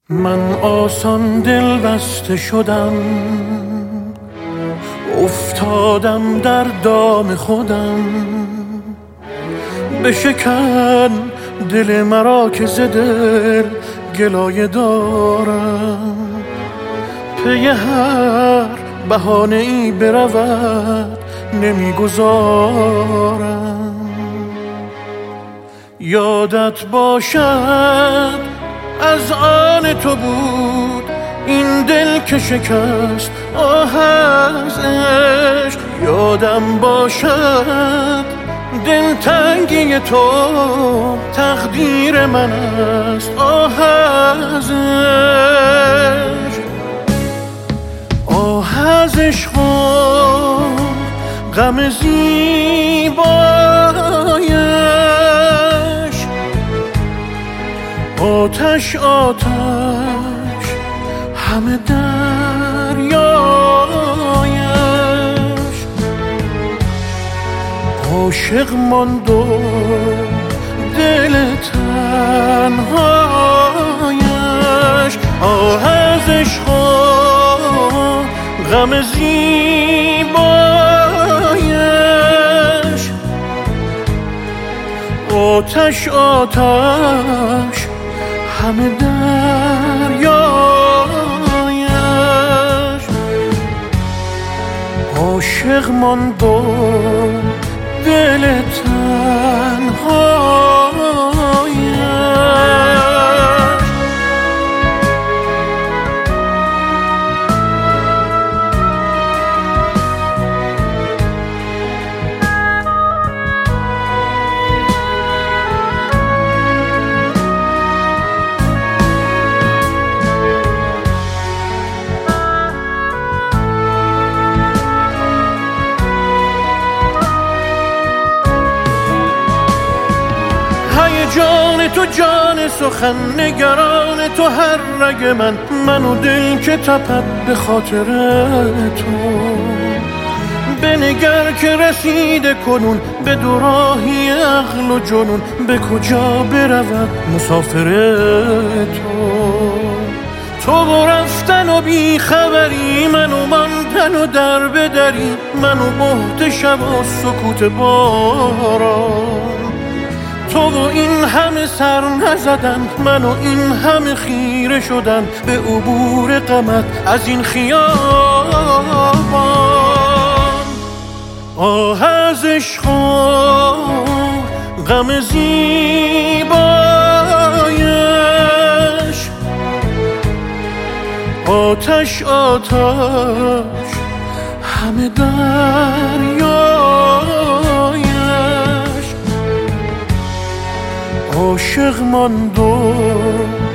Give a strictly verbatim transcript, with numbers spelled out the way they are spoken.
من آسان دل بسته شدم، افتادم در دام خودم. بشکن دل مرا که ز دل گلایه دارم، پی هر بهانه ای برود نمیگذارم. یادت باشد از آن تو بود این دل که شکست آه از عشق. یادم باشد دلتنگی تو تقدیر من است آه از عشق. آه از عشق و غم زیبایش، آتش آتش همه دریایش. عاشق ماند و دل تنهایش. آه از عشق و غم زیبایش، آتش آتش همه دریایش. عاشق ماند و دل تنهایش. جان تو جان سخن نگران تو هر رگ من، من و دل که تپد به خاطر تو. بنگر که رسیده کنون به دوراهی عقل و جنون، به کجا برود مسافر تو. تو برفتن و بی خبری، منو ماندن و در بدری، منو بهت شب و سکوت باران. تو و این همه سر نزدن، من و این همه خیره شدن به عبور غمت از این خیابان. آه از عشق و غم زیبایش، آتش آتش همه دریایش. عاشق ماند و